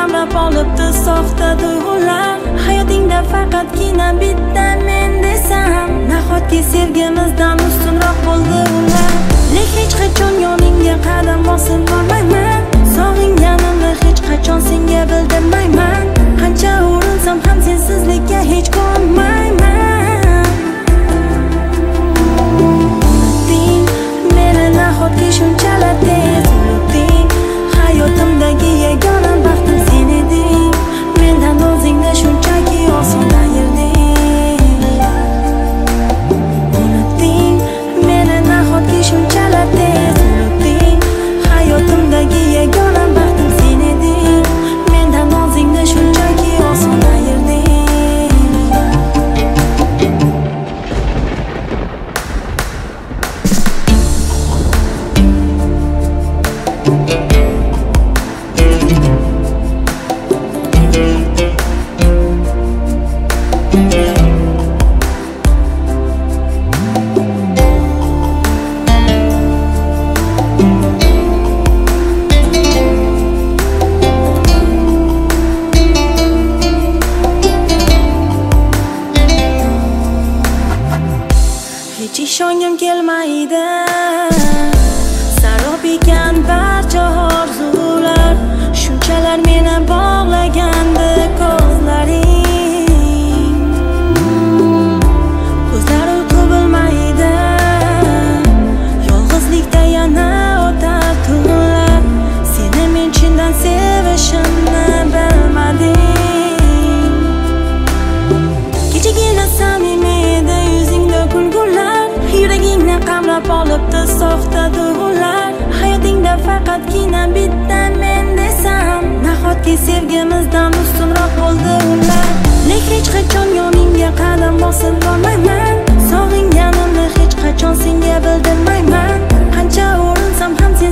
qamrab olibdi soxta tuyg'ular. Hayotingda faqatgina bitta men desam, nahotki sevgimizdan ustunroq bo'ldi ular. Lek hech qachon yoningga qadam bosib bormayman, sog'inganimni hech qachon senga bildirmayman. Qancha urinsam ham sensizlikka hech ko'nmayman. Unutding meni nahotki shunchalar tez, unutding hayotimdagi yagona baxtim sen eding. Mendan o'zingni shunchaki oson ayirding. Unutding meni nahotki shunchalar tez, unutding hayotimdagi yagona baxtim sen eding. Mendan o'zingni shunchaki oson ayirding. Hech ishongim kelmaydi, sarob ekan barcha orzular. Shunchalar meni bog'lagandi ko'zlaring. Ko'zlar uyqu bilmaydi, yolg'izlikda yana o'tar tunlar. Seni men chindan sevishimni bilmadim. Kechagina samimiy edi yuzingda kulgular, yuragingni qamrab olibdi soxta tuyg'ular. Hayotingda faqatgina bitta men desam, nahotki sevgimizdan ustunroq bo'ldi ular. Lek hech qachon yoningga qadam bosib bormayman, sog'inganimni hech qachon senga bildirmayman. Qancha urinsam ham sen